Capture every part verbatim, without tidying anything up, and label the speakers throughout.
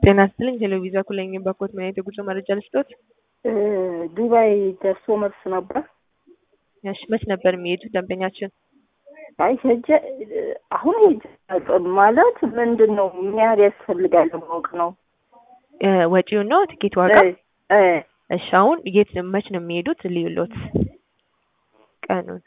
Speaker 1: ጤና ይስጥልኝ ቴሌቪዛ ኩለኝ ባኮት ማየት የጉዞ መረጃ ልስጦት።
Speaker 2: ዱባይ ደርሶ መልስ ነበር።
Speaker 1: እሺ መች ነበር የሚሄዱት ደንበኛችን?
Speaker 2: አይ ሄጀ አሁን ሄጀ ማለት ምንድነው ምን ያህል ያስፈልጋል ማወቅ ነው።
Speaker 1: ወጪው ነው ትኬት ዋጋ?
Speaker 2: እ
Speaker 1: እሺ አሁን የት መች ነው የሚሄዱት ልዩሎት ቀኑን?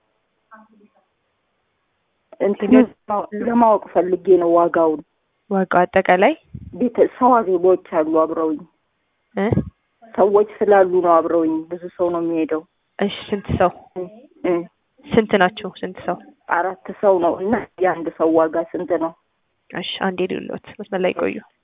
Speaker 2: እንትን ለማወቅ ፈልጌ ነው ዋጋውን።
Speaker 1: ዋጋው አጠቃላይ
Speaker 2: ቤተሰብ አገቦች አሉ አብረውኝ
Speaker 1: እ
Speaker 2: ሰዎች ስላሉ ነው አብረውኝ ብዙ ሰው ነው የሚሄደው።
Speaker 1: እሺ ስንት ሰው
Speaker 2: እ
Speaker 1: ስንት ናቸው? ስንት ሰው?
Speaker 2: አራት ሰው ነው እና የአንድ ሰው ዋጋ ስንት ነው?
Speaker 1: እሺ አንዴ ልዩሎት መስመር ላይ ቆዩ።